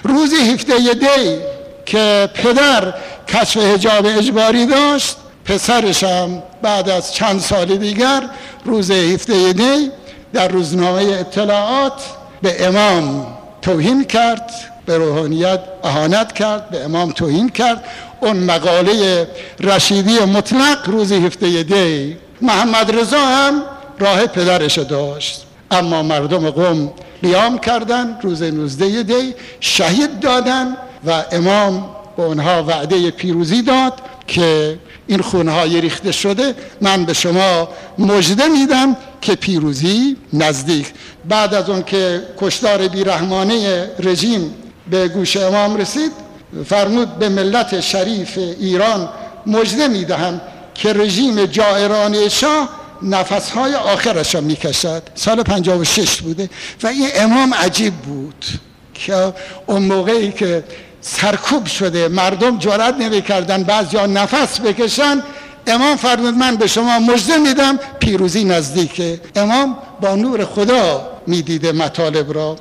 روز 17 دی که پدر کشف حجاب اجباری داشت، پسرشم بعد از چند سال دیگر روز 17 دی در روزنامه اطلاعات به امام توهین کرد، به روحانیت اهانت کرد، به امام توهین کرد. اون مقاله رشیدی مطلق روز 17 دی. محمد رضا هم راه پدرش داشت، اما مردم قم قیام کردن، روز 19 دی شهید دادن و امام به اونها وعده پیروزی داد که این خونهای ریخته شده، من به شما مژده میدم که پیروزی نزدیک. بعد از اون که کشتار بیرحمانه رژیم به گوش امام رسید، فرمود به ملت شریف ایران مژده میدهم که رژیم جائرانه شاه نفسهای آخرش را میکشد. سال 56 بوده و این امام عجیب بود که اون موقعی که سرکوب شده مردم جرأت نمی‌کردن بعضیا نفس بکشن، امام فرمود من به شما مژده میدم پیروزی نزدیکه. امام با نور خدا میدیده مطالب را.